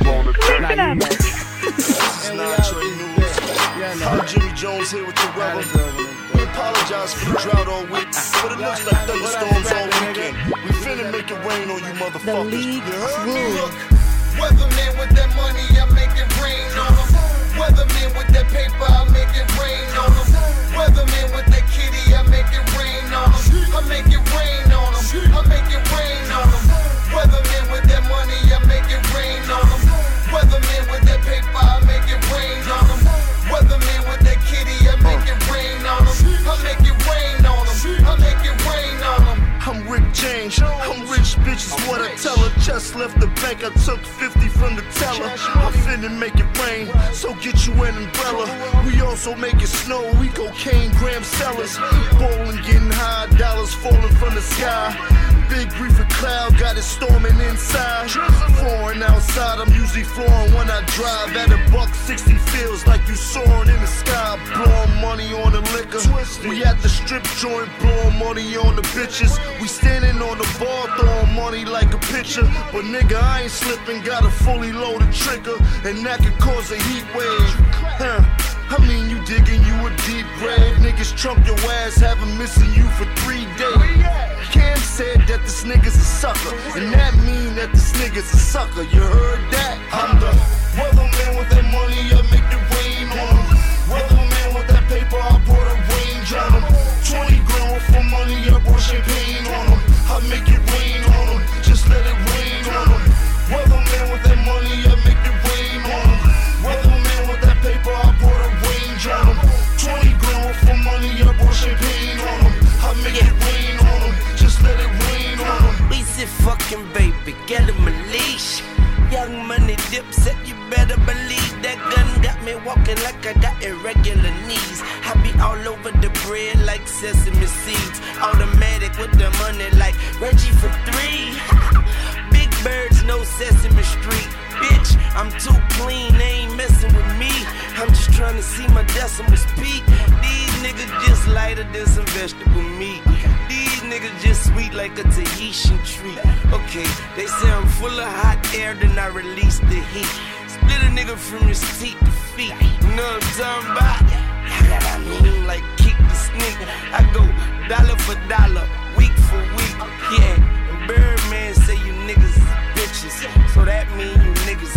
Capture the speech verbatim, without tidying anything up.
on the deck. Nah, you know. It's not Trey News. I'm Jimmy Jones here with your weather. We apologize for the drought all week, but it looks like thunderstorms all weekend. We finna make it rain on you motherfuckers. You heard me? Look, weatherman with that money, I make it rain on them. Weatherman with that paper, I make it rain on them. Weatherman with that kitty, I make it rain on them. I make it rain on them. I make it rain on them. Weatherman with that money, I make it rain on them. Weatherman with that paper, I make it rain on them. Weatherman with that kitty, I make it rain on them. I make it rain on them. I make it rain on them. I'm Rick James, I'm rich bitches, what I tell her. Just left the bank, I took fifty from the teller. I'm finna make it rain, so get you an umbrella. We also make it snow, we cocaine gram sellers. Bowling, getting high, dollars falling from the sky. Big reefer cloud, got it storming inside. Flooring outside, I'm usually flooring when I drive. At a buck sixty feels like you soaring in the sky. Blowing money on the liquor. We at the strip joint, blowing money on the bitches. We standing on the bar, throwing money like a pitcher. But nigga, I ain't slipping, got a fully loaded trigger, and that could cause a heat wave. Huh. I mean, you digging you a deep grave. Niggas trunk your ass, haven't missing you for three days. Cam said that this nigga's a sucker, and that mean that this nigga's a sucker. You heard that? I'm the weatherman with that money, I make it rain on him. Weatherman with that paper, I brought a range on him. twenty grand for money, I brought champagne on him. I make it rain on him, just let it rain on him. Weatherman with that money, I make it rain on him. Weatherman with that paper, I brought a range on him. twenty grand for money, I brought champagne on him. I make it rain on him, just let it rain on him. We said fucking baby, get him a leash. Young money dipset, you better believe that gun got me walking like I got irregular knees. I be all over the bread like sesame seeds. Automatic with the money like Reggie for three. Big birds, no Sesame Street. Bitch, I'm too clean, they ain't messing with me. I'm just trying to see my decimals peak. These niggas just lighter than some vegetable meat. These niggas just sweet like a Tahitian treat. Okay, they say I'm full of hot air, then I release the heat. Split a nigga from his teeth to feet. You know what I'm talking about? That I mean, like kick the sneak. I go dollar for dollar, week for week. Yeah, and Birdman say you niggas is bitches, so that mean you niggas